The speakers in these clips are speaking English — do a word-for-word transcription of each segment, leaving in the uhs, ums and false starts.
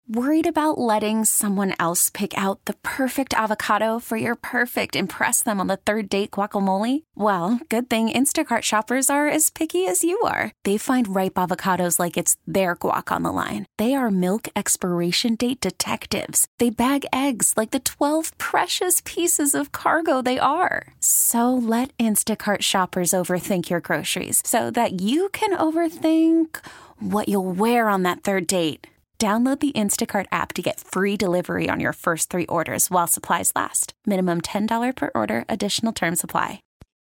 Worried about letting someone else pick out the perfect avocado for your perfect impress them on the third date guacamole? Well, good thing Instacart shoppers are as picky as you are. They find ripe avocados like it's their guac on the line. They are milk expiration date detectives. They bag eggs like the twelve precious pieces of cargo they are. So let Instacart shoppers overthink your groceries so that you can overthink what you'll wear on that third date. Download the Instacart app to get free delivery on your first three orders while supplies last. Minimum ten dollars per order. Additional terms apply.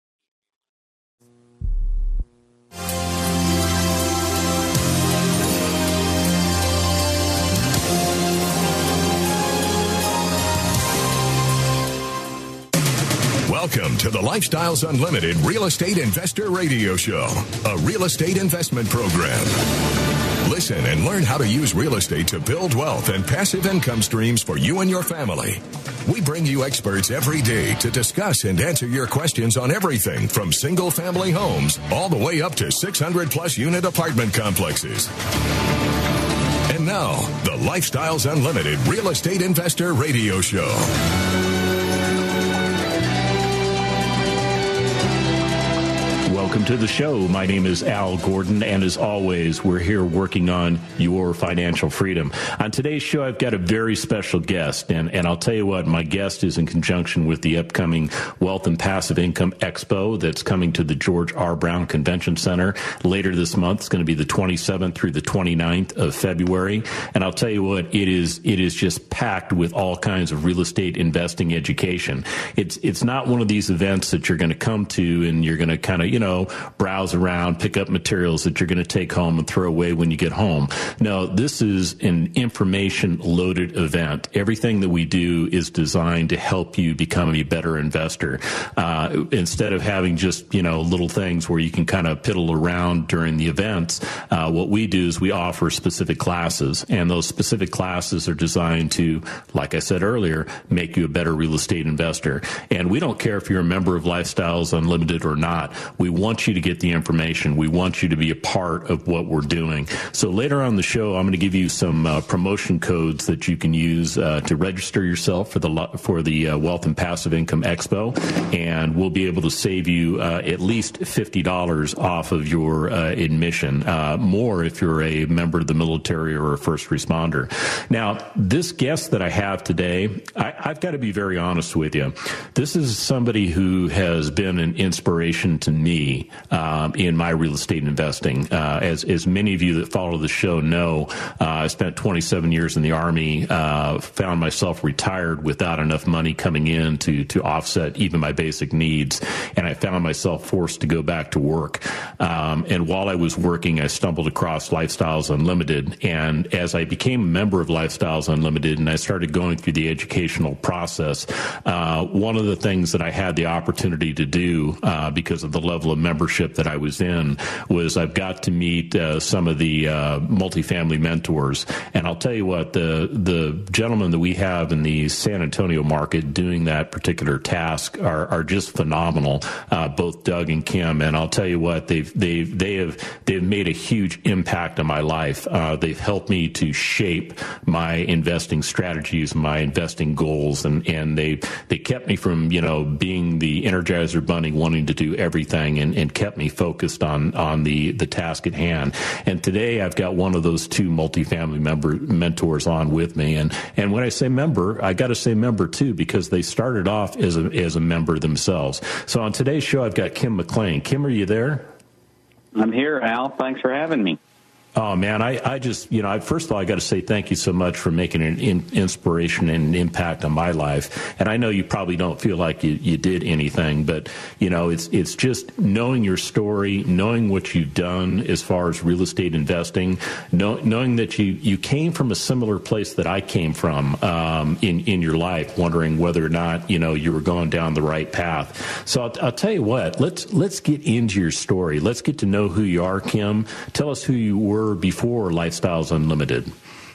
Welcome to the Lifestyles Unlimited Real Estate Investor Radio Show, a real estate investment program. Listen and learn how to use real estate to build wealth and passive income streams for you and your family. We bring you experts every day to discuss and answer your questions on everything from single-family homes all the way up to six hundred plus unit apartment complexes. And now, the Lifestyles Unlimited Real Estate Investor Radio Show. Welcome to the show. My name is Al Gordon, and as always, we're here working on your financial freedom. On today's show, I've got a very special guest, and, and I'll tell you what, my guest is in conjunction with the upcoming Wealth and Passive Income Expo that's coming to the George R. Brown Convention Center later this month. It's going to be the twenty-seventh through the twenty-ninth of February, and I'll tell you what, it is it is just packed with all kinds of real estate investing education. It's it's not one of these events that you're going to come to and you're going to kind of, you know, browse around, pick up materials that you're going to take home and throw away when you get home. No, this is an information-loaded event. Everything that we do is designed to help you become a better investor. Uh, instead of having just, you know, little things where you can kind of piddle around during the events, uh, what we do is we offer specific classes, and those specific classes are designed to, like I said earlier, make you a better real estate investor. And we don't care if you're a member of Lifestyles Unlimited or not. We want you to get the information. We want you to be a part of what we're doing. So later on the show, I'm going to give you some uh, promotion codes that you can use uh, to register yourself for the for the uh, Wealth and Passive Income Expo, and we'll be able to save you uh, at least fifty dollars off of your uh, admission, uh, more if you're a member of the military or a first responder. Now, this guest that I have today, I, I've got to be very honest with you. This is somebody who has been an inspiration to me um, in my real estate investing. Uh, as, as many of you that follow the show know, uh, I spent twenty-seven years in the Army, uh, found myself retired without enough money coming in to, to offset even my basic needs, and I found myself forced to go back to work. Um, and while I was working, I stumbled across Lifestyles Unlimited, and as I became a member of Lifestyles Unlimited and I started going through the educational process, uh, one of the things that I had the opportunity to do uh, because of the level of membership that I was in was I've got to meet uh, some of the uh, multifamily mentors. And I'll tell you what, the the gentlemen that we have in the San Antonio market doing that particular task are, are just phenomenal, uh, both Doug and Kim. And I'll tell you what, they've they've they have they've made a huge impact on my life. Uh, they've helped me to shape my investing strategies, my investing goals, and and they they kept me from, you know, being the Energizer Bunny wanting to do everything, and, and kept me focused on on the the task at hand. And today I've got one of those two multifamily member mentors on with me, and and when I say member, I got to say member too, because they started off as a as a member themselves. So on today's show, I've got Kim McLean. Kim, are you there? I'm here, Al. Thanks for having me. Oh, man, I, I just, you know, I, first of all, I got to say thank you so much for making an in, inspiration and an impact on my life. And I know you probably don't feel like you, you did anything, but, you know, it's it's just knowing your story, knowing what you've done as far as real estate investing, know, knowing that you, you came from a similar place that I came from um, in, in your life, wondering whether or not, you know, you were going down the right path. So I'll, I'll tell you what, let's, let's get into your story. Let's get to know who you are, Kim. Tell us who you were before Lifestyles Unlimited.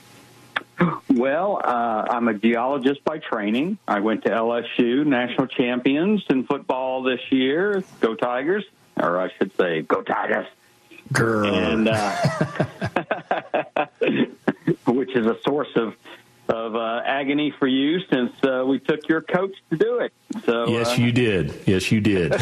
Well, uh, I'm a geologist by training. I went to L S U, national champions in football this year. Go Tigers, or I should say, go Tigers. Grr. And uh, which is a source of of uh, agony for you since uh, we took your coach to do it. So yes, uh, you did. Yes, you did.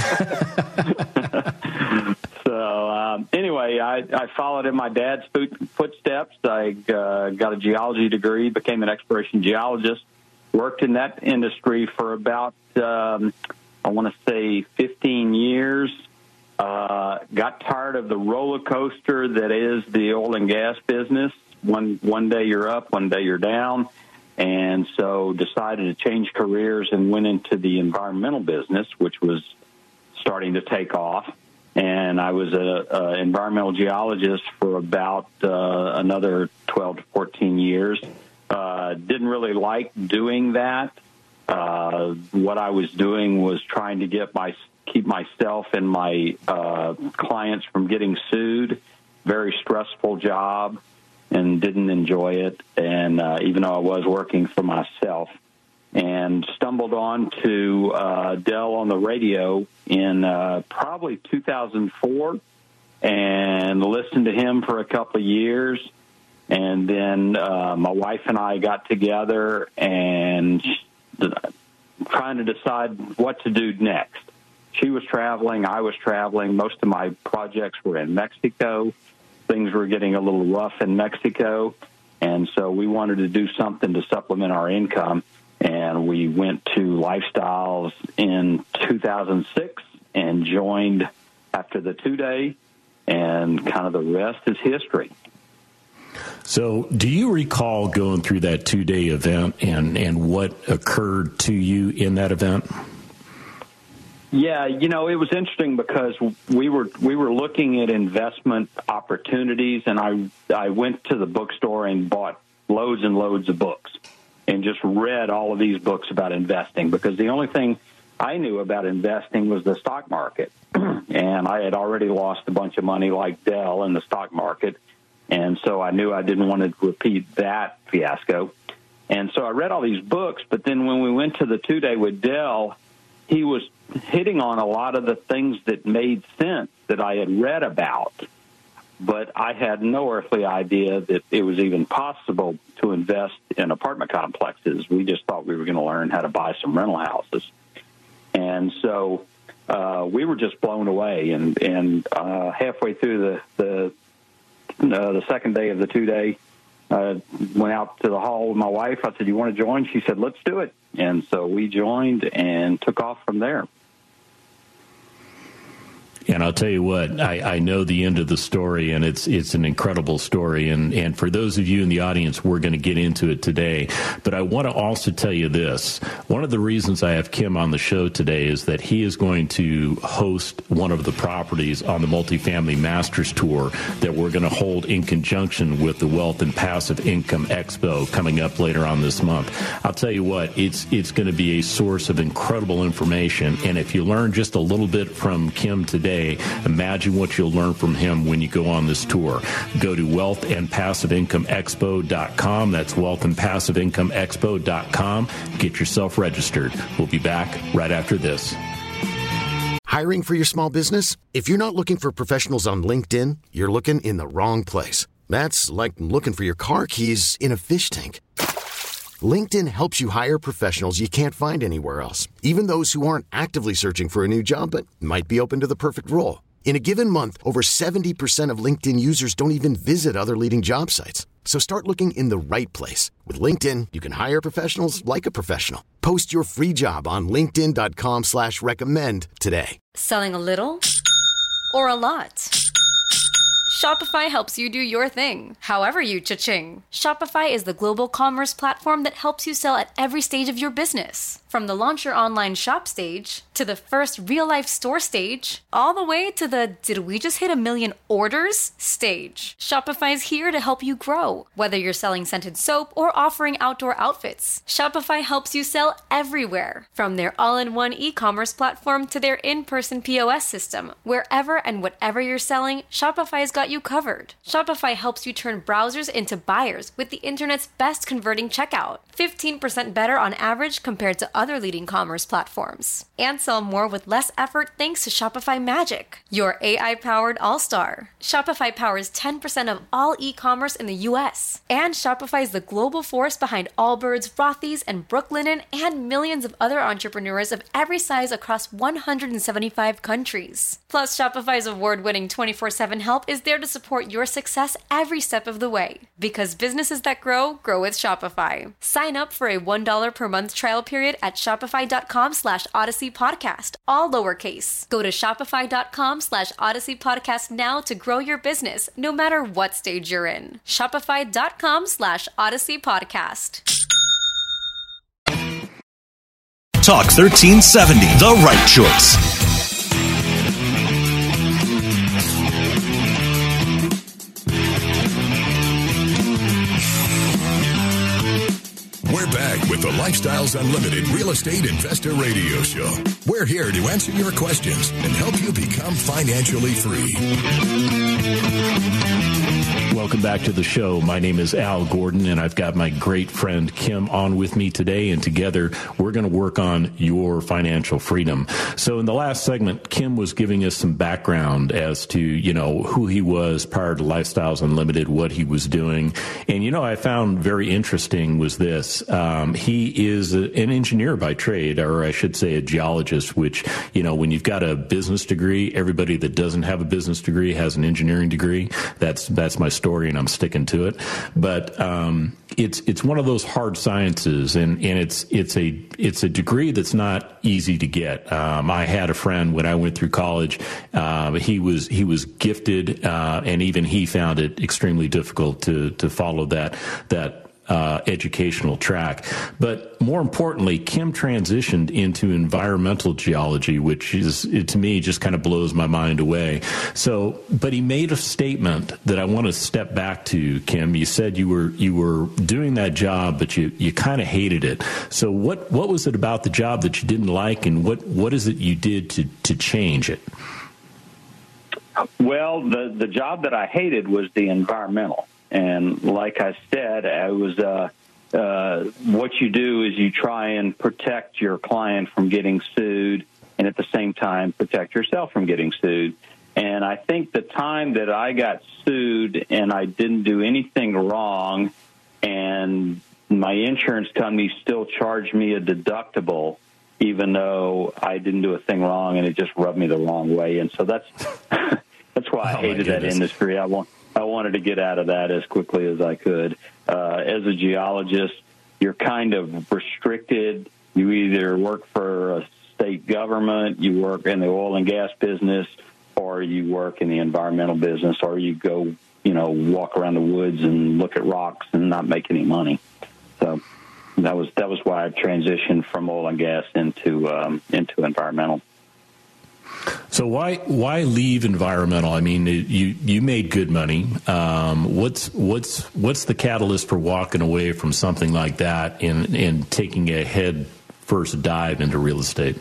so um, anyway, I, I followed in my dad's foot, footsteps. I uh, got a geology degree, became an exploration geologist, worked in that industry for about, um, I want to say, fifteen years. Uh, got tired of the roller coaster that is the oil and gas business. One one day you're up, one day you're down, and so decided to change careers and went into the environmental business, which was starting to take off. And I was an environmental geologist for about uh, another twelve to fourteen years. Uh, didn't really like doing that. Uh, what I was doing was trying to get my keep myself and my uh, clients from getting sued. Very stressful job. And didn't enjoy it, and uh, even though I was working for myself, and stumbled on to uh, Del on the radio in uh, probably two thousand four, and listened to him for a couple of years, and then uh, my wife and I got together and trying to decide what to do next. She was traveling, I was traveling. Most of my projects were in Mexico. Things were getting a little rough in Mexico, and so we wanted to do something to supplement our income, and we went to Lifestyles in two thousand six and joined after the two-day, and kind of the rest is history. So do you recall going through that two-day event and, and what occurred to you in that event? Yeah, you know, it was interesting because we were we were looking at investment opportunities, and I I went to the bookstore and bought loads and loads of books and just read all of these books about investing, because the only thing I knew about investing was the stock market. And I had already lost a bunch of money like Dell in the stock market, and so I knew I didn't want to repeat that fiasco. And so I read all these books, but then when we went to the two-day with Dell, he was hitting on a lot of the things that made sense that I had read about, but I had no earthly idea that it was even possible to invest in apartment complexes. We just thought we were going to learn how to buy some rental houses. And so uh, we were just blown away. And, and uh, halfway through the the, uh, the second day of the two-day, I went out to the hall with my wife. I said, "You want to join?" She said, "Let's do it." And so we joined and took off from there. And I'll tell you what, I, I know the end of the story, and it's it's an incredible story. And, and for those of you in the audience, we're going to get into it today. But I want to also tell you this. One of the reasons I have Kim on the show today is that he is going to host one of the properties on the Multifamily Masters Tour that we're going to hold in conjunction with the Wealth and Passive Income Expo coming up later on this month. I'll tell you what, it's it's going to be a source of incredible information. And if you learn just a little bit from Kim today, imagine what you'll learn from him when you go on this tour. Go to wealth and passive income expo dot com. That's wealth and passive income expo dot com. Get yourself registered. We'll be back right after this. Hiring for your small business? If you're not looking for professionals on LinkedIn, you're looking in the wrong place. That's like looking for your car keys in a fish tank. LinkedIn helps you hire professionals you can't find anywhere else, even those who aren't actively searching for a new job but might be open to the perfect role. In a given month, over seventy percent of LinkedIn users don't even visit other leading job sites. So start looking in the right place. With LinkedIn, you can hire professionals like a professional. Post your free job on linkedin dot com slash recommend today. Selling a little or a lot? Shopify helps you do your thing, however you cha-ching. Shopify is the global commerce platform that helps you sell at every stage of your business. From the launch your online shop stage, to the first real-life store stage, all the way to the did we just hit a million orders stage. Shopify is here to help you grow. Whether you're selling scented soap or offering outdoor outfits, Shopify helps you sell everywhere. From their all-in-one e-commerce platform to their in-person P O S system, wherever and whatever you're selling, Shopify's got got you covered. Shopify helps you turn browsers into buyers with the internet's best converting checkout, fifteen percent better on average compared to other leading commerce platforms. And sell more with less effort thanks to Shopify Magic, your A I-powered all-star. Shopify powers ten percent of all e-commerce in the U S. And Shopify is the global force behind Allbirds, Rothy's, and Brooklinen, and millions of other entrepreneurs of every size across one hundred seventy-five countries. Plus, Shopify's award-winning twenty-four seven help is there to support your success every step of the way. Because businesses that grow, grow with Shopify. Sign up for a one dollar per month trial period at shopify.com slash Odyssey Podcast, all lowercase. Go to shopify.com slash Odyssey Podcast now to grow your business, no matter what stage you're in. Shopify.com slash Odyssey Podcast. Talk thirteen seventy, the right choice. We're back with the Lifestyles Unlimited Real Estate Investor Radio Show. We're here to answer your questions and help you become financially free. Welcome back to the show. My name is Al Gordon, and I've got my great friend Kim on with me today, and together we're going to work on your financial freedom. So in the last segment, Kim was giving us some background as to, you know, who he was prior to Lifestyles Unlimited, what he was doing. And, you know, I found very interesting was this. Um, he is a, an engineer by trade, or I should say a geologist, which, you know, when you've got a business degree, everybody that doesn't have a business degree has an engineering degree. That's that's my story, and I'm sticking to it. But um, it's it's one of those hard sciences, and, and it's it's a it's a degree that's not easy to get. Um, I had a friend when I went through college. Uh, he was he was gifted, uh, and even he found it extremely difficult to to follow that that. Uh, educational track. But more importantly, Kim transitioned into environmental geology, which is, it, to me, just kind of blows my mind away. So, but he made a statement that I want to step back to, Kim. You said you were you were doing that job, but you, you kind of hated it. So what, what was it about the job that you didn't like, and what, what is it you did to, to change it? Well, the, the job that I hated was the environmental. And like I said, I was uh, uh, what you do is you try and protect your client from getting sued, and at the same time protect yourself from getting sued. And I think the time that I got sued and I didn't do anything wrong, and my insurance company still charged me a deductible, even though I didn't do a thing wrong, and it just rubbed me the wrong way. And so that's that's why I oh hated that industry. I want. I wanted to get out of that as quickly as I could. Uh, as a geologist, you're kind of restricted. You either work for a state government, you work in the oil and gas business, or you work in the environmental business, or you go, you know, walk around the woods and look at rocks and not make any money. So that was that was why I transitioned from oil and gas into um, into environmental. So why why leave environmental? I mean, you you made good money. Um, what's what's what's the catalyst for walking away from something like that and and taking a head first dive into real estate?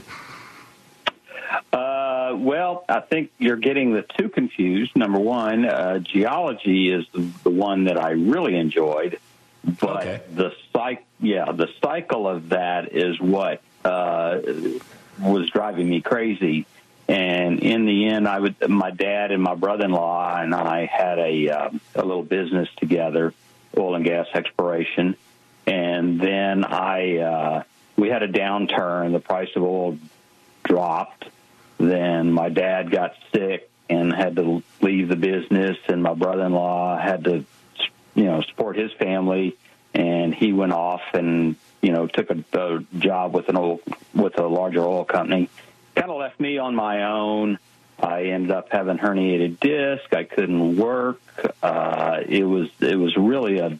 Uh, well, I think you're getting the two confused. Number one, uh, geology is the, the one that I really enjoyed, but okay. the cycle, yeah, the cycle of that is what uh, was driving me crazy. And in the end, I would, my dad and my brother-in-law and I had a um, a little business together, oil and gas exploration. And then I uh, we had a downturn. The price of oil dropped. Then my dad got sick and had to leave the business, and my brother-in-law had to, you know, support his family. And he went off and, you know, took a, a job with an oil with a larger oil company. Kind of left me on my own. I ended up having herniated disc. I couldn't work. Uh, it was it was really a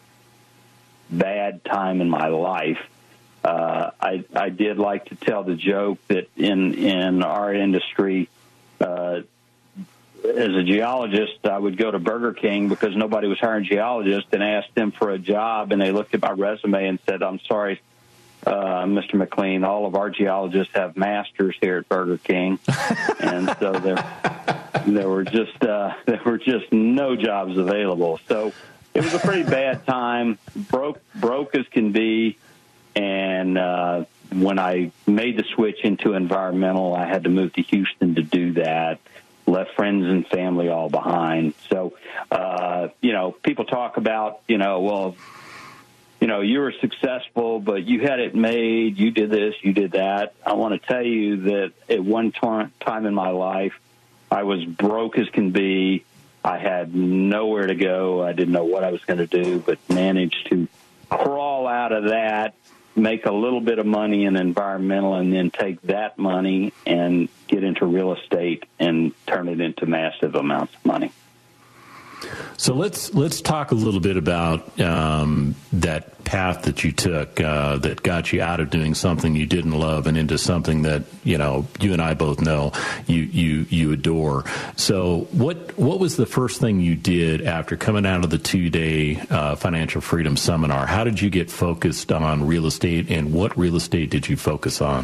bad time in my life. Uh, I I did like to tell the joke that in in our industry, uh, as a geologist, I would go to Burger King because nobody was hiring geologists, and asked them for a job, and they looked at my resume and said, "I'm sorry, Uh, Mister McLean, all of our geologists have masters here at Burger King." And so they're, there were just uh, there were just no jobs available. So it was a pretty bad time, broke broke as can be. And uh, when I made the switch into environmental, I had to move to Houston to do that. Left friends and family all behind. So, uh, you know, people talk about, you know, well, you know, you were successful, but you had it made, you did this, you did that. I want to tell you that at one t- time in my life, I was broke as can be. I had nowhere to go. I didn't know what I was going to do, but managed to crawl out of that, make a little bit of money in environmental, and then take that money and get into real estate and turn it into massive amounts of money. So let's let's talk a little bit about um, that path that you took uh, that got you out of doing something you didn't love and into something that, you know, you and I both know you you you adore. So what what was the first thing you did after coming out of the two-day uh, Financial Freedom Seminar? How did you get focused on real estate, and what real estate did you focus on?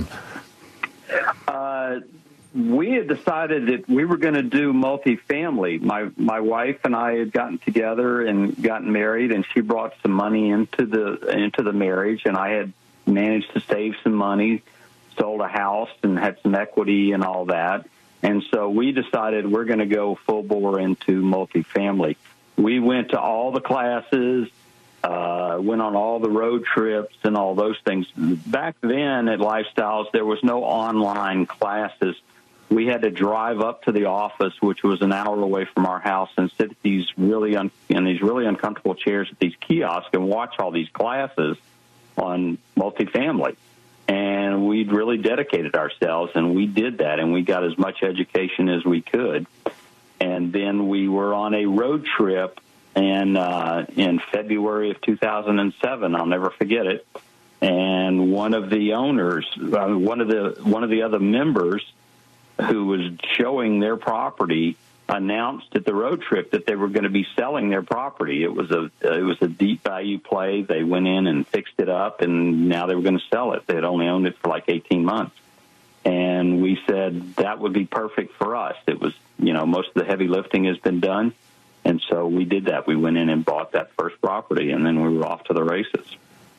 Uh, we had decided that we were going to do multifamily. My my wife and I had gotten together and gotten married, and she brought some money into the into the marriage, and I had managed to save some money, sold a house, and had some equity and all that. And so we decided we're going to go full bore into multifamily. We went to all the classes, uh, went on all the road trips and all those things. Back then at Lifestyles, there was no online classes. We had to drive up to the office, which was an hour away from our house, and sit at these really un- in these really uncomfortable chairs at these kiosks and watch all these classes on multifamily. And we'd really dedicated ourselves, and we did that, and we got as much education as we could. And then we were on a road trip in, uh, in February of two thousand seven. I'll never forget it. And one of the owners, uh, one of the one of the other members who was showing their property, announced at the road trip that they were going to be selling their property. It was a it was a deep value play. They went in and fixed it up, and now they were going to sell it. They had only owned it for like eighteen months. And we said that would be perfect for us. It was, you know, most of the heavy lifting has been done. And so we did that. We went in and bought that first property, and then we were off to the races.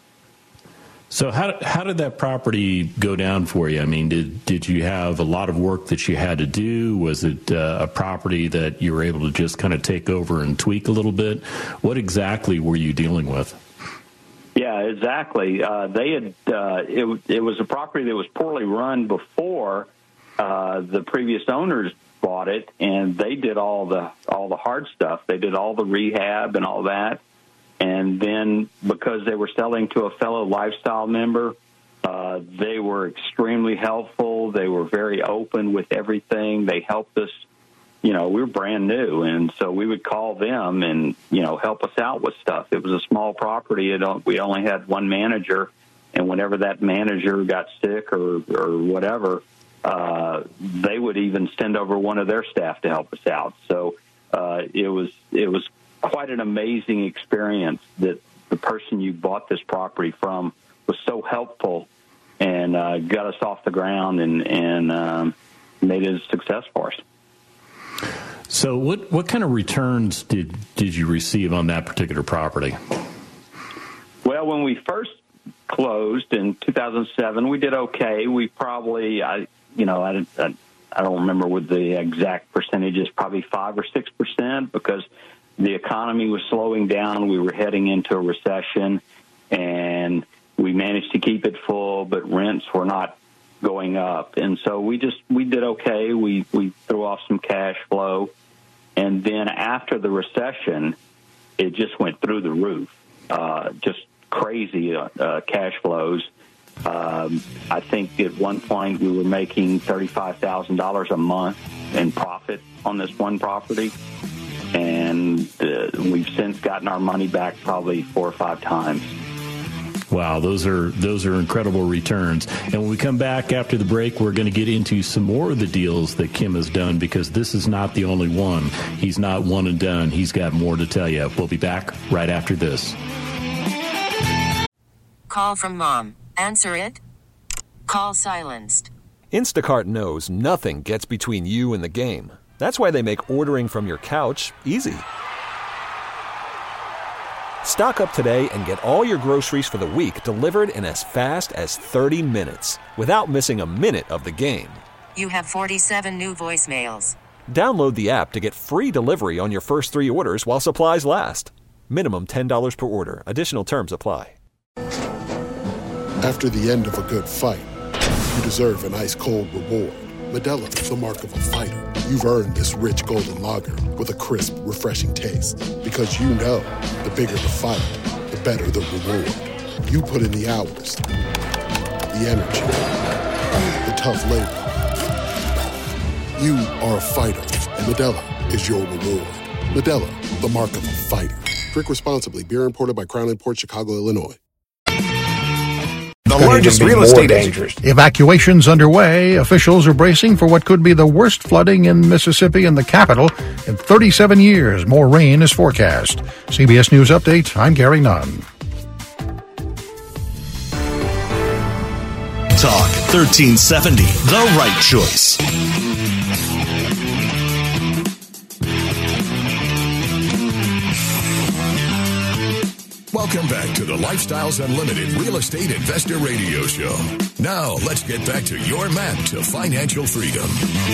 So how how did that property go down for you? I mean, did did you have a lot of work that you had to do? Was it uh, a property that you were able to just kind of take over and tweak a little bit? What exactly were you dealing with? Yeah, exactly. Uh, they had uh, it. It was a property that was poorly run before uh, the previous owners bought it, and they did all the all the hard stuff. They did all the rehab and all that. And then because they were selling to a fellow Lifestyle member, uh, they were extremely helpful. They were very open with everything. They helped us. You know, we were brand new, and so we would call them and, you know, help us out with stuff. It was a small property. It, we only had one manager, and whenever that manager got sick or, or whatever, uh, they would even send over one of their staff to help us out. So uh, it was it was quite an amazing experience that the person you bought this property from was so helpful and uh, got us off the ground and, and um, made it a success for us. So what, what kind of returns did, did you receive on that particular property? Well, when we first closed in two thousand seven, we did okay. We probably, I, you know, I, I, I don't remember what the exact percentages, probably five or six percent, because the economy was slowing down. We were heading into a recession, and we managed to keep it full, but rents were not going up. And so we just, we did okay. We, we threw off some cash flow. And then after the recession, it just went through the roof, uh, just crazy uh, cash flows. Um, I think at one point we were making thirty-five thousand dollars a month in profit on this one property. And uh, we've since gotten our money back probably four or five times. Wow, those are those are incredible returns. And when we come back after the break, we're going to get into some more of the deals that Kim has done, because this is not the only one. He's not one and done. He's got more to tell you. We'll be back right after this. Call from mom. Answer it. Call silenced. Instacart knows nothing gets between you and the game. That's why they make ordering from your couch easy. Stock up today and get all your groceries for the week delivered in as fast as thirty minutes without missing a minute of the game. You have forty-seven new voicemails. Download the app to get free delivery on your first three orders while supplies last. Minimum ten dollars per order. Additional terms apply. After the end of a good fight, you deserve an ice-cold reward. Modelo is the mark of a fighter. You've earned this rich golden lager with a crisp, refreshing taste. Because you know, the bigger the fight, the better the reward. You put in the hours, the energy, the tough labor. You are a fighter, and Modelo is your reward. Modelo, the mark of a fighter. Drink responsibly. Beer imported by Crown Imports, Chicago, Illinois. The largest real estate agent. Evacuations underway. Officials are bracing for what could be the worst flooding in Mississippi and the capital in thirty-seven years. More rain is forecast. C B S News Update, I'm Gary Nunn. Talk thirteen seventy, the right choice. Welcome back to the Lifestyles Unlimited Real Estate Investor Radio Show. Now, let's get back to your map to financial freedom.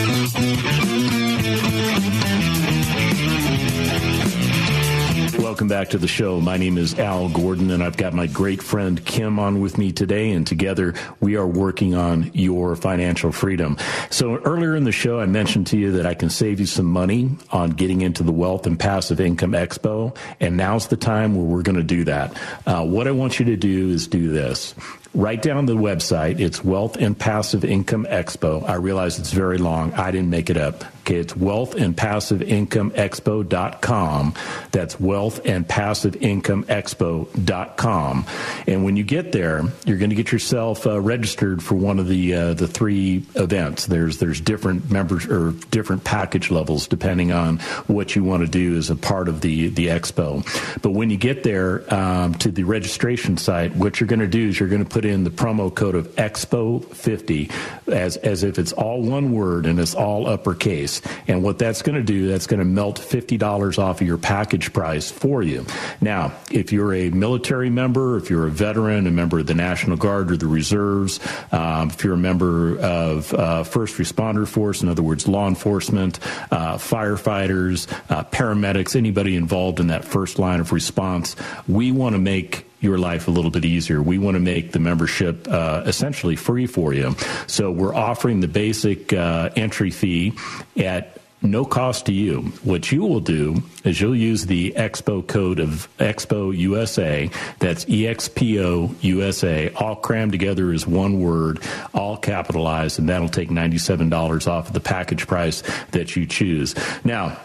Welcome back to the show. My name is Al Gordon, and I've got my great friend Kim on with me today, and together we are working on your financial freedom. So earlier in the show, I mentioned to you that I can save you some money on getting into the Wealth and Passive Income Expo, and now's the time where we're going to do that. Uh, what I want you to do is do this. Write down the website. It's Wealth and Passive Income Expo. I realize it's very long. I didn't make it up. Okay, it's wealth and passive income expo dot com. That's wealth and passive income expo dot com. And when you get there, you're going to get yourself uh, registered for one of the uh, the three events. There's there's different members or different package levels depending on what you want to do as a part of the the expo. But when you get there um, to the registration site, what you're going to do is you're going to put in the promo code of expo fifty as as if it's all one word and it's all uppercase. And what that's going to do, that's going to melt fifty dollars off of your package price for you. Now, if you're a military member, if you're a veteran, a member of the National Guard or the Reserves, um, if you're a member of uh, first responder force, in other words, law enforcement, uh, firefighters, uh, paramedics, anybody involved in that first line of response, we want to make your life a little bit easier. We want to make the membership uh, essentially free for you. So we're offering the basic uh, entry fee at no cost to you. What you will do is you'll use the Expo code of Expo U S A. That's E X P O U S A, all crammed together as one word, all capitalized, and that'll take ninety-seven dollars off of the package price that you choose. Now,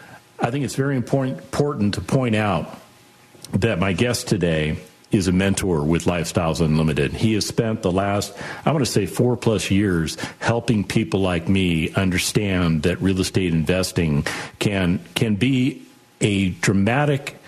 I think it's very important, important to point out that my guest today is a mentor with Lifestyles Unlimited. He has spent the last, I want to say, four plus years helping people like me understand that real estate investing can can be a dramatic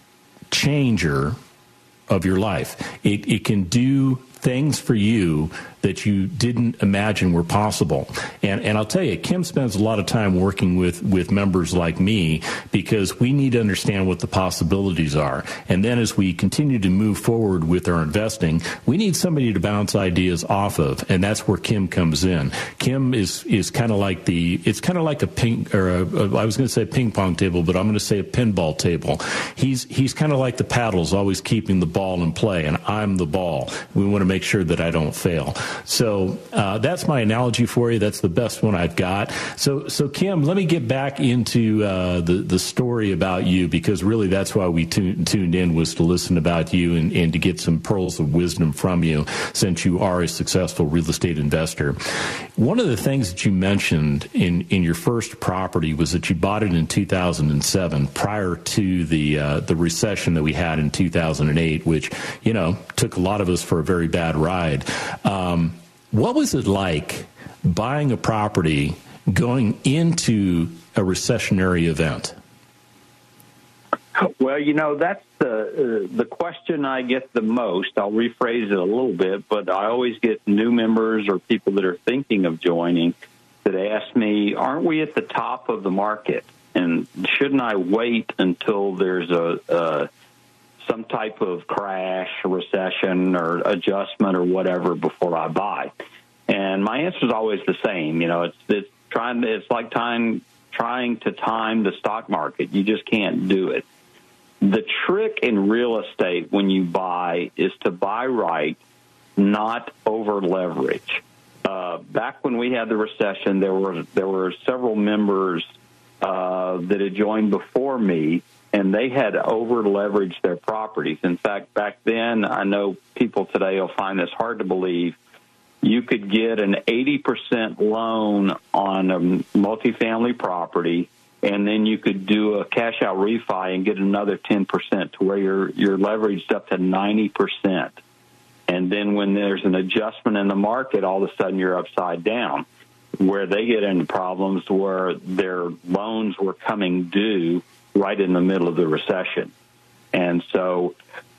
changer of your life. It, it can do things for you that you didn't imagine were possible. And and I'll tell you, Kim spends a lot of time working with, with members like me because we need to understand what the possibilities are. And then as we continue to move forward with our investing, we need somebody to bounce ideas off of. And that's where Kim comes in. Kim is, is kind of like the, it's kind of like a ping, or a, a, I was going to say ping pong table, but I'm going to say a pinball table. He's, he's kind of like the paddles, always keeping the ball in play, and I'm the ball. We want to make sure that I don't fail. So uh, that's my analogy for you. That's the best one I've got. So, so Kim, let me get back into uh, the the story about you, because really that's why we tu- tuned in, was to listen about you and, and to get some pearls of wisdom from you, since you are a successful real estate investor. One of the things that you mentioned in, in your first property was that you bought it in two thousand seven, prior to the uh, the recession that we had in two thousand eight, which, you know, took a lot of us for a very bad ride. Um, what was it like buying a property going into a recessionary event? Well, you know, that's the uh, the question I get the most. I'll rephrase it a little bit, but I always get new members or people that are thinking of joining that ask me, aren't we at the top of the market? And shouldn't I wait until there's a, a some type of crash, recession, or adjustment or whatever before I buy? And my answer is always the same. You know, it's it's trying. It's like time trying to time the stock market. You just can't do it. The trick in real estate when you buy is to buy right, not over leverage. Uh, back when we had the recession, there were there were several members uh, that had joined before me, and they had over leveraged their properties. In fact, back then, I know people today will find this hard to believe. You could get an eighty percent loan on a multifamily property, and then you could do a cash-out refi and get another ten percent to where you're you're leveraged up to ninety percent. And then when there's an adjustment in the market, all of a sudden you're upside down, where they get into problems where their loans were coming due right in the middle of the recession. And so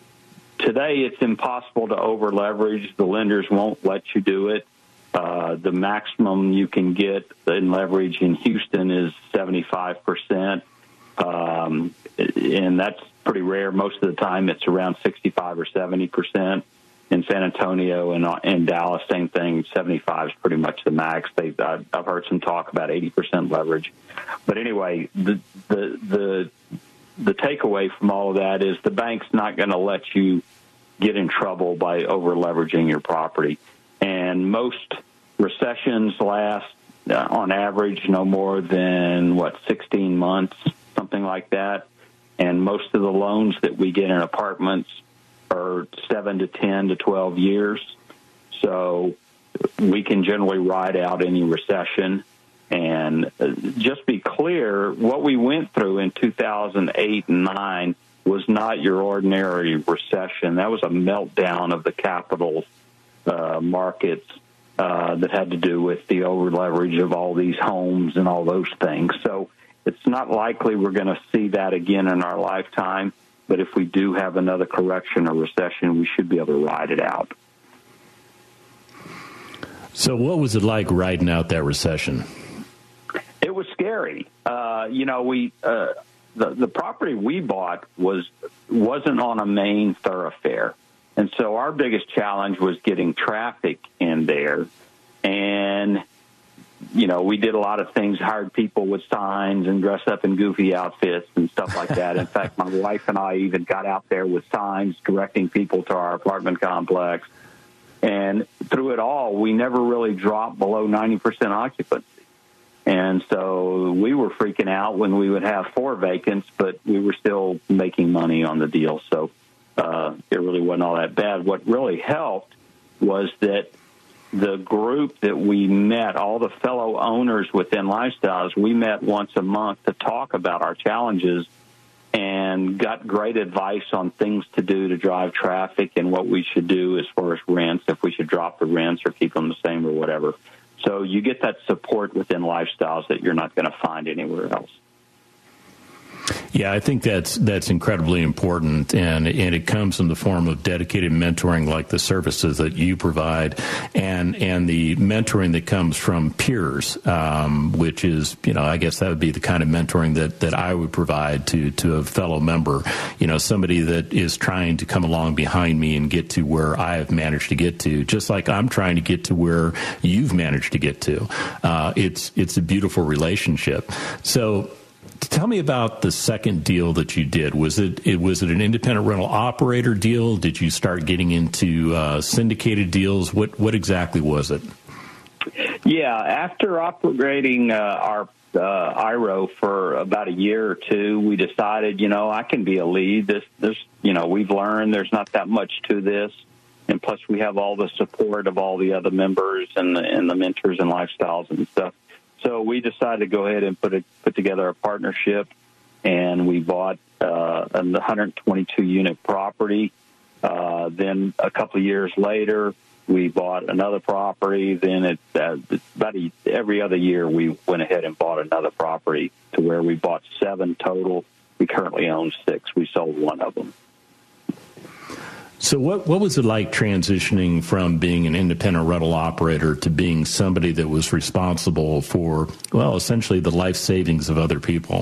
today it's impossible to over leverage. The lenders won't let you do it. Uh, the maximum you can get in leverage in Houston is seventy-five percent. Um, and that's pretty rare. Most of the time it's around sixty-five or seventy percent. In San Antonio and in Dallas, same thing. seventy-five is pretty much the max. They, I've, I've heard some talk about eighty percent leverage. But anyway, the the the the takeaway from all of that is the bank's not going to let you get in trouble by over leveraging your property. And most recessions last, uh, on average, no more than what sixteen months, something like that. And most of the loans that we get in apartments are seven to ten to twelve years. So we can generally ride out any recession. And just be clear, what we went through in two thousand eight and nine was not your ordinary recession. That was a meltdown of the capital uh, markets uh, that had to do with the over leverage of all these homes and all those things. So it's not likely we're going to see that again in our lifetime. But if we do have another correction or recession, we should be able to ride it out. So what was it like riding out that recession? It was scary. Uh, you know, we uh, the, the property we bought was, wasn't on a main thoroughfare. And so our biggest challenge was getting traffic in there. And you know, we did a lot of things, hired people with signs and dressed up in goofy outfits and stuff like that. In fact, my wife and I even got out there with signs directing people to our apartment complex. And through it all, we never really dropped below ninety percent occupancy. And so we were freaking out when we would have four vacants, but we were still making money on the deal. So uh, it really wasn't all that bad. What really helped was that the group that we met, all the fellow owners within Lifestyles, we met once a month to talk about our challenges and got great advice on things to do to drive traffic and what we should do as far as rents, if we should drop the rents or keep them the same or whatever. So you get that support within Lifestyles that you're not going to find anywhere else. Yeah, I think that's that's incredibly important, and and it comes in the form of dedicated mentoring, like the services that you provide, and and the mentoring that comes from peers, um, which is, you know, I guess that would be the kind of mentoring that, that I would provide to to a fellow member, you know, somebody that is trying to come along behind me and get to where I have managed to get to, just like I'm trying to get to where you've managed to get to. Uh, it's it's a beautiful relationship. So, tell me about the second deal that you did. Was it, it was it an independent rental operator deal? Did you start getting into uh, syndicated deals? What what exactly was it? Yeah, after operating uh, our uh, I R O for about a year or two, we decided, you know, I can be a lead. This, this, you know, we've learned there's not that much to this, and plus we have all the support of all the other members and the, and the mentors and Lifestyles and stuff. So we decided to go ahead and put a, put together a partnership, and we bought uh, a one hundred twenty-two unit property. Uh, then a couple of years later, we bought another property. Then it, uh, about a, every other year, we went ahead and bought another property to where we bought seven total. We currently own six. We sold one of them. So what what was it like transitioning from being an independent rental operator to being somebody that was responsible for, well, essentially the life savings of other people?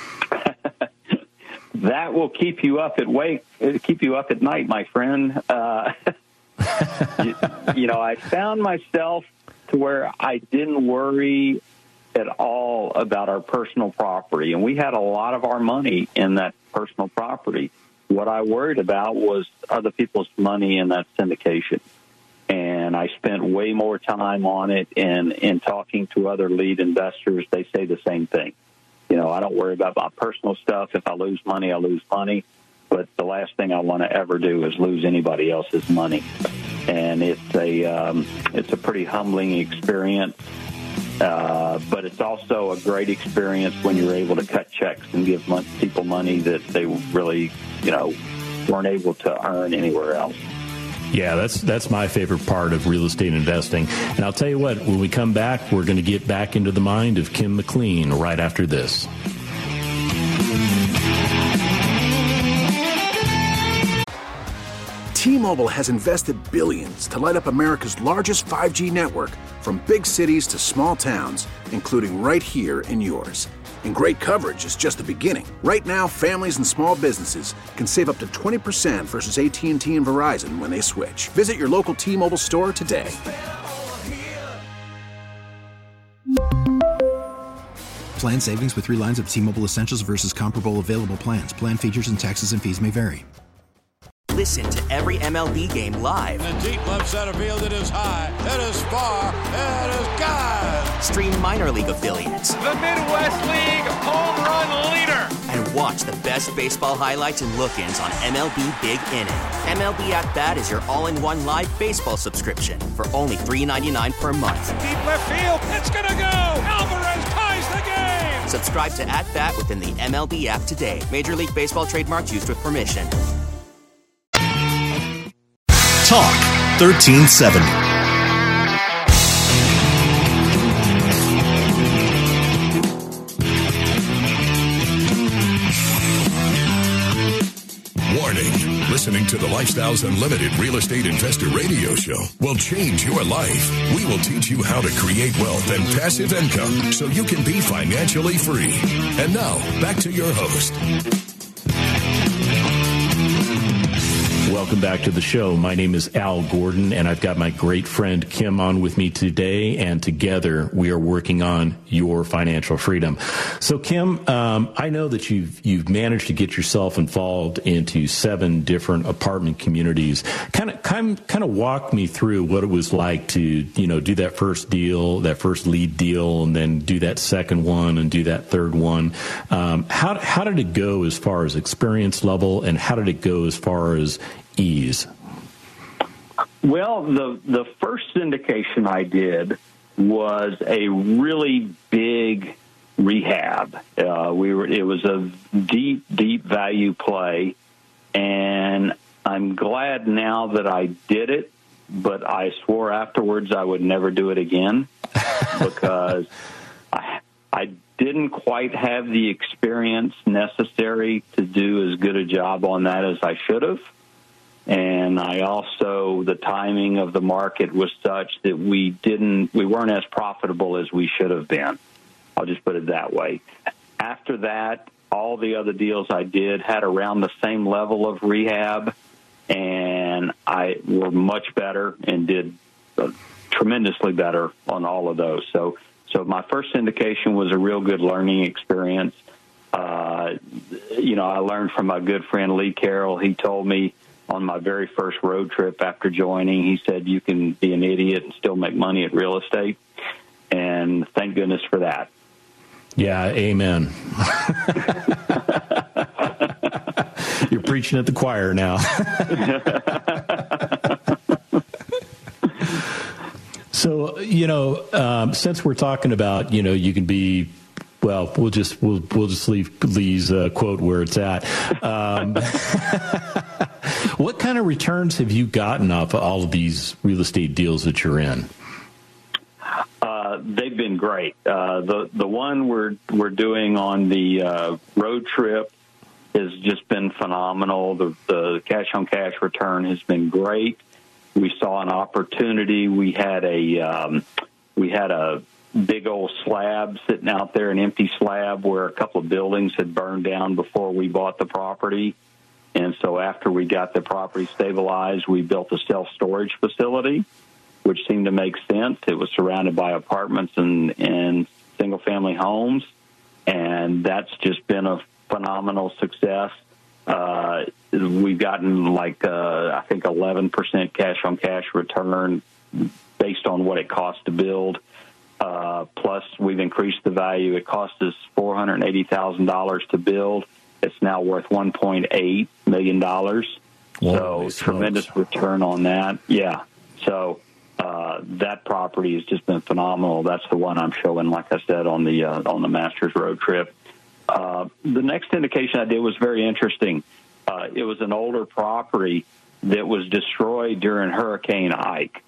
That will keep you up at wake, keep you up at night, my friend. Uh, you, you know, I found myself to where I didn't worry at all about our personal property, and we had a lot of our money in that personal property. What I worried about was other people's money in that syndication, and I spent way more time on it. And in talking to other lead investors, they say the same thing. You know, I don't worry about my personal stuff. If I lose money, I lose money. But the last thing I want to ever do is lose anybody else's money. And it's a um, it's a pretty humbling experience. Uh, but it's also a great experience when you're able to cut checks and give mon- people money that they really, you know, weren't able to earn anywhere else. Yeah, that's that's my favorite part of real estate investing. And I'll tell you what, when we come back, we're going to get back into the mind of Kim McLean right after this. T-Mobile has invested billions to light up America's largest five G network, from big cities to small towns, including right here in yours. And great coverage is just the beginning. Right now, families and small businesses can save up to twenty percent versus A T and T and Verizon when they switch. Visit your local T-Mobile store today. Plan savings with three lines of T-Mobile Essentials versus comparable available plans. Plan features and taxes and fees may vary. Listen to every M L B game live. In the deep left center field, it is high, it is far, it is gone. Stream minor league affiliates. The Midwest League home run leader. And watch the best baseball highlights and look-ins on M L B Big Inning. M L B At Bat is your all-in-one live baseball subscription for only three dollars and ninety-nine cents per month. Deep left field, it's gonna go. Alvarez ties the game. Subscribe to At Bat within the M L B app today. Major League Baseball trademarks used with permission. Talk thirteen seventy. Warning, listening to the Lifestyles Unlimited Real Estate Investor Radio Show will change your life. We will teach you how to create wealth and passive income so you can be financially free. And now, back to your host. Welcome back to the show. My name is Al Gordon, and I've got my great friend Kim on with me today, and together we are working on your financial freedom. So, Kim, um, I know that you've you've managed to get yourself involved into seven different apartment communities. Kind of, kind kind of walk me through what it was like to, you know, do that first deal, that first lead deal, and then do that second one and do that third one. Um, how how did it go as far as experience level, and how did it go as far as ease? Well, the the first syndication I did was a really big rehab. Uh, we were it was a deep, deep value play, and I'm glad now that I did it. But I swore afterwards I would never do it again because I I didn't quite have the experience necessary to do as good a job on that as I should have. And I also, the timing of the market was such that we didn't, we weren't as profitable as we should have been. I'll just put it that way. After that, all the other deals I did had around the same level of rehab, and I were much better and did uh, tremendously better on all of those. So, so my first syndication was a real good learning experience. Uh, you know, I learned from my good friend Lee Carroll. He told me, on my very first road trip after joining, he said, you can be an idiot and still make money at real estate. And thank goodness for that. Yeah, amen. You're preaching at the choir now. So, you know, um, since we're talking about, you know, you can be, well, we'll just we'll we'll just leave Lee's uh, quote where it's at. Um, what kind of returns have you gotten off of all of these real estate deals that you're in? Uh, they've been great. Uh, the the one we're we're doing on the uh, road trip has just been phenomenal. The, the cash-on-cash return has been great. We saw an opportunity. We had a um, we had a big old slab sitting out there, an empty slab where a couple of buildings had burned down before we bought the property. And so after we got the property stabilized, we built a self-storage facility, which seemed to make sense. It was surrounded by apartments and, and single-family homes, and that's just been a phenomenal success. Uh, we've gotten like, uh, I think, eleven percent cash-on-cash return based on what it costs to build. Uh, plus, we've increased the value. It cost us four hundred eighty thousand dollars to build. It's now worth one point eight million dollars. So tremendous return on that. Yeah. So uh, that property has just been phenomenal. That's the one I'm showing, like I said, on the uh, on the Masters road trip. Uh, the next indication I did was very interesting. Uh, it was an older property that was destroyed during Hurricane Ike.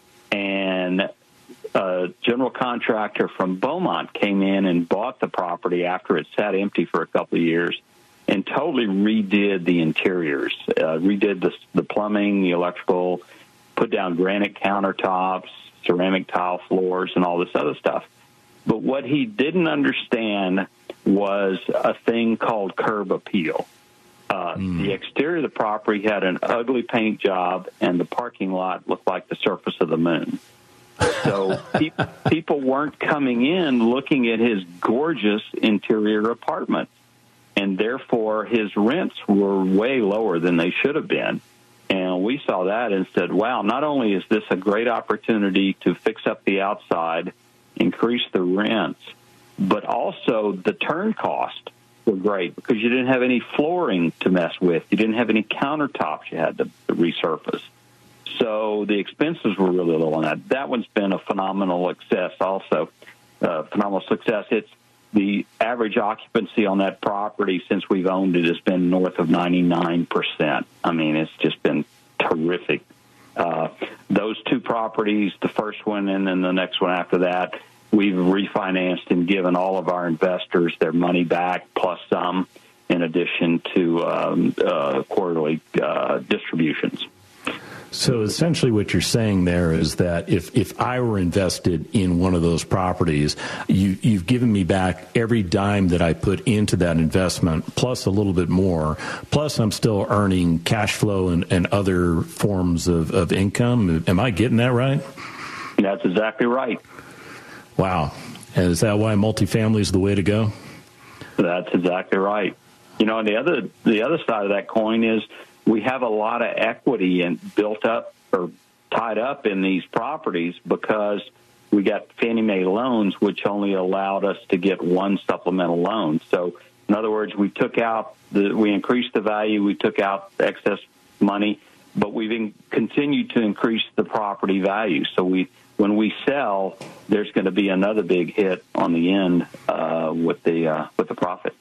And a general contractor from Beaumont came in and bought the property after it sat empty for a couple of years and totally redid the interiors, uh, redid the, the plumbing, the electrical, put down granite countertops, ceramic tile floors, and all this other stuff. But what he didn't understand was a thing called curb appeal. Uh, mm. The exterior of the property had an ugly paint job, and the parking lot looked like the surface of the moon. So pe- people weren't coming in looking at his gorgeous interior apartment, and therefore his rents were way lower than they should have been. And we saw that and said, wow, not only is this a great opportunity to fix up the outside, increase the rents, but also the turn cost were great because you didn't have any flooring to mess with. You didn't have any countertops you had to resurface. So the expenses were really low on that. That one's been a phenomenal success also. Uh, phenomenal success. It's the average occupancy on that property since we've owned it has been north of ninety-nine percent. I mean, it's just been terrific. Uh, those two properties, the first one and then the next one after that, we've refinanced and given all of our investors their money back plus some in addition to um, uh, quarterly uh, distributions. So essentially what you're saying there is that if, if I were invested in one of those properties, you, you've given me back every dime that I put into that investment, plus a little bit more, plus I'm still earning cash flow and, and other forms of, of income. Am I getting that right? That's exactly right. Wow. And is that why multifamily is the way to go? That's exactly right. You know, and the other the other side of that coin is we have a lot of equity and built up or tied up in these properties because we got Fannie Mae loans, which only allowed us to get one supplemental loan. So, in other words, we took out the we increased the value, we took out excess money, but we've in, continued to increase the property value. So we. When we sell, there's going to be another big hit on the end uh, with the uh, with the profit.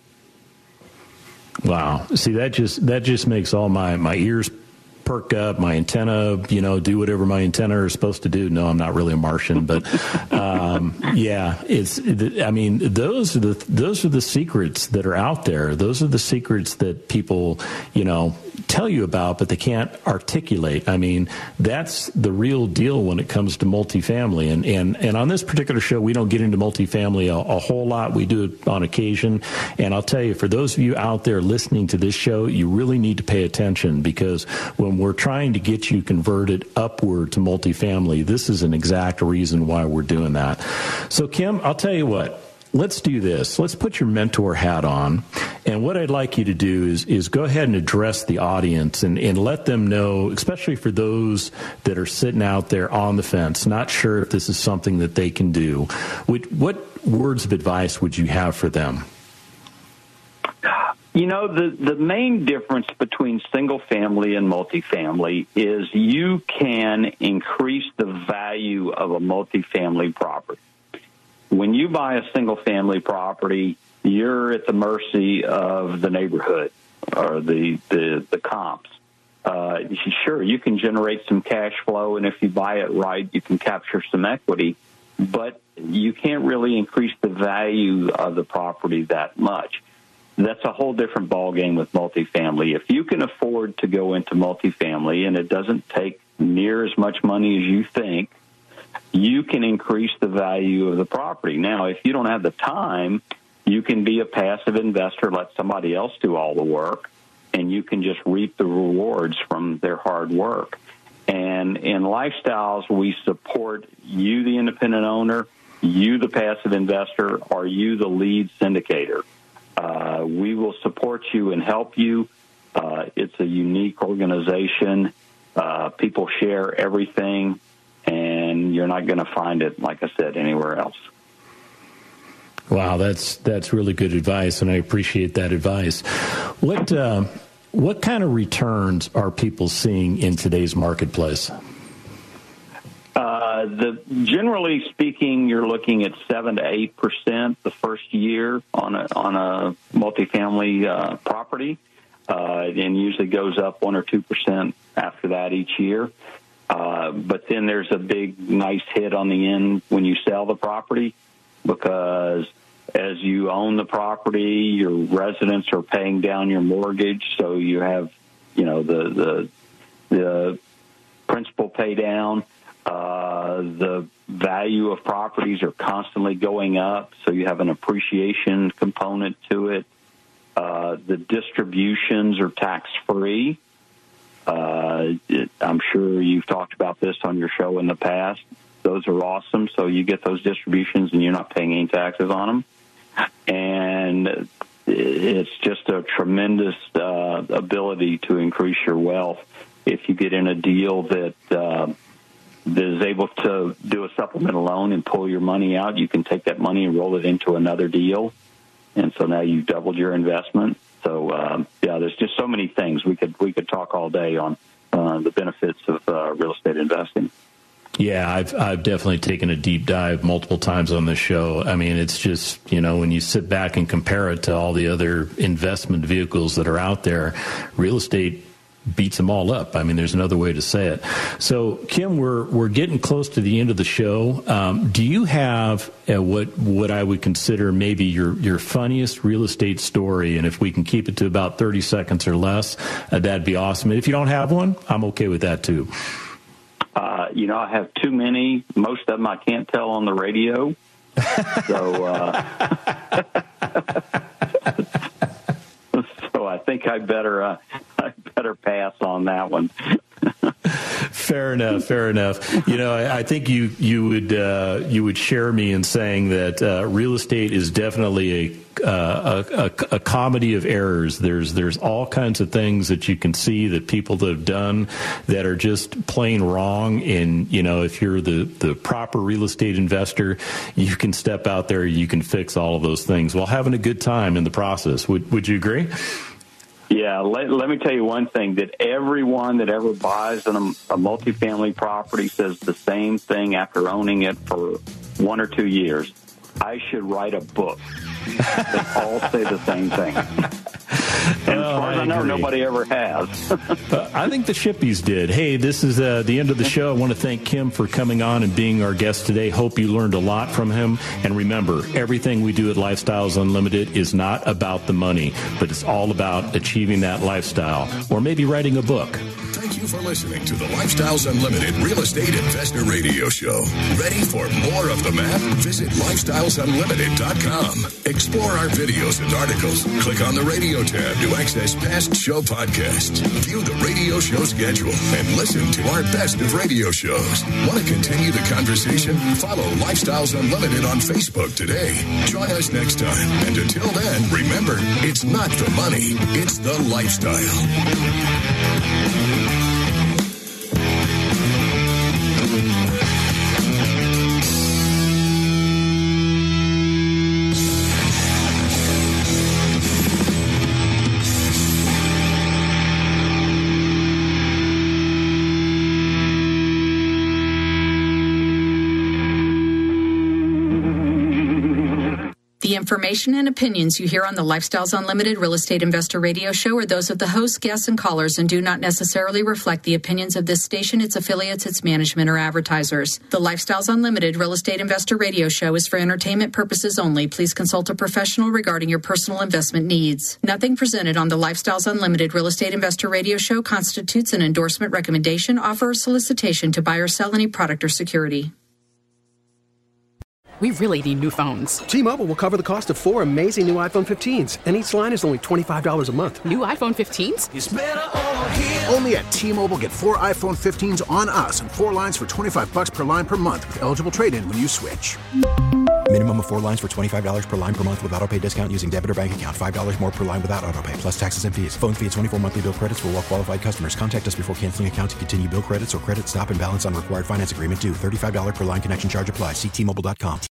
Wow! See, that just that just makes all my, my ears perk up, my antenna, you know, do whatever my antenna are supposed to do. No, I'm not really a Martian, but um, yeah, it's. I mean, those are the those are the secrets that are out there. Those are the secrets that people, you know, tell you about, but they can't articulate. I mean, that's the real deal when it comes to multifamily. And, and, and on this particular show, we don't get into multifamily a, a whole lot. We do it on occasion. And I'll tell you, for those of you out there listening to this show, you really need to pay attention because when we're trying to get you converted upward to multifamily, this is an exact reason why we're doing that. So, Kim, I'll tell you what. Let's do this. Let's put your mentor hat on. And what I'd like you to do is, is go ahead and address the audience and, and let them know, especially for those that are sitting out there on the fence, not sure if this is something that they can do. What, what words of advice would you have for them? You know, the, the main difference between single family and multifamily is you can increase the value of a multifamily property. When you buy a single-family property, you're at the mercy of the neighborhood or the the, the comps. Uh, sure, you can generate some cash flow, and if you buy it right, you can capture some equity, but you can't really increase the value of the property that much. that's a whole different ballgame with multifamily. If you can afford to go into multifamily and it doesn't take near as much money as you think, you can increase the value of the property. Now, if you don't have the time, you can be a passive investor, let somebody else do all the work, and you can just reap the rewards from their hard work. And in Lifestyles, we support you, the independent owner, you, the passive investor, or you, the lead syndicator. Uh, we will support you and help you. Uh, it's a unique organization. Uh, people share everything, and you're not going to find it, like I said, anywhere else. Wow, that's that's really good advice, and I appreciate that advice. What uh, what kind of returns are people seeing in today's marketplace? Uh, the generally speaking, you're looking at seven to eight percent the first year on a on a multifamily uh, property, uh, and usually goes up one or two percent after that each year. Uh, but then there's a big, nice hit on the end when you sell the property, because as you own the property, your residents are paying down your mortgage, so you have, you know, the the, the principal pay down. Uh, the value of properties are constantly going up, so you have an appreciation component to it. Uh, the distributions are tax-free. Uh, it, I'm sure you've talked about this on your show in the past. Those are awesome, so you get those distributions and you're not paying any taxes on them. And it's just a tremendous uh, ability to increase your wealth if you get in a deal that uh, that is able to do a supplemental loan and pull your money out. You can take that money and roll it into another deal, and so now you've doubled your investment. So um, yeah, there's just so many things we could we could talk all day on uh, the benefits of uh, real estate investing. Yeah, I've I've definitely taken a deep dive multiple times on this show. I mean, it's just, you know, when you sit back and compare it to all the other investment vehicles that are out there, real estate beats them all up. I mean, there's another way to say it. So, Kim, we're we're getting close to the end of the show. Um, do you have uh, what what I would consider maybe your your funniest real estate story? And if we can keep it to about thirty seconds or less, uh, that'd be awesome. And if you don't have one, I'm okay with that too. Uh, you know, I have too many. Most of them I can't tell on the radio. So, uh, so I think I better uh, I better pass on that one. Fair enough. Fair enough. You know, I, I think you you would uh, you would share me in saying that uh, real estate is definitely a, uh, a, a a comedy of errors. There's there's all kinds of things that you can see that people have done that are just plain wrong. And you know, if you're the the proper real estate investor, you can step out there, you can fix all of those things while having a good time in the process. Would Would you agree? Yeah, let, let me tell you one thing, that everyone that ever buys a, a multifamily property says the same thing after owning it for one or two years. I should write a book. They all say the same thing. And as far as I, I know, nobody ever has. uh, I think the Shippies did. Hey, this is uh, the end of the show. I want to thank Kim for coming on and being our guest today. Hope you learned a lot from him. And remember, everything we do at Lifestyles Unlimited is not about the money, but it's all about achieving that lifestyle, or maybe writing a book. Thank you for listening to the Lifestyles Unlimited Real Estate Investor Radio Show. Ready for more of the math? Visit lifestyles unlimited dot com. Explore our videos and articles. Click on the radio tab to access past show podcasts. View the radio show schedule and listen to our best of radio shows. Want to continue the conversation? Follow Lifestyles Unlimited on Facebook today. Join us next time. And until then, remember, it's not the money, it's the lifestyle. The The information and opinions you hear on the Lifestyles Unlimited Real Estate Investor Radio Show are those of the hosts, guests, and callers and do not necessarily reflect the opinions of this station, its affiliates, its management, or advertisers. The Lifestyles Unlimited Real Estate Investor Radio Show is for entertainment purposes only. Please consult a professional regarding your personal investment needs. Nothing presented on the Lifestyles Unlimited Real Estate Investor Radio Show constitutes an endorsement, recommendation, offer, or solicitation to buy or sell any product or security. We really need new phones. T-Mobile will cover the cost of four amazing new iPhone fifteens, and each line is only twenty-five dollars a month. New iPhone fifteens? It's better over here. Only at T-Mobile, get four iPhone fifteens on us and four lines for twenty-five dollars per line per month with eligible trade-in when you switch. Minimum of four lines for twenty-five dollars per line per month with autopay discount using debit or bank account. five dollars more per line without autopay, plus taxes and fees. Phone fee at twenty-four monthly bill credits for well-qualified customers. Contact us before canceling account to continue bill credits or credit stop and balance on required finance agreement due. thirty-five dollars per line connection charge applies. See T Mobile dot com.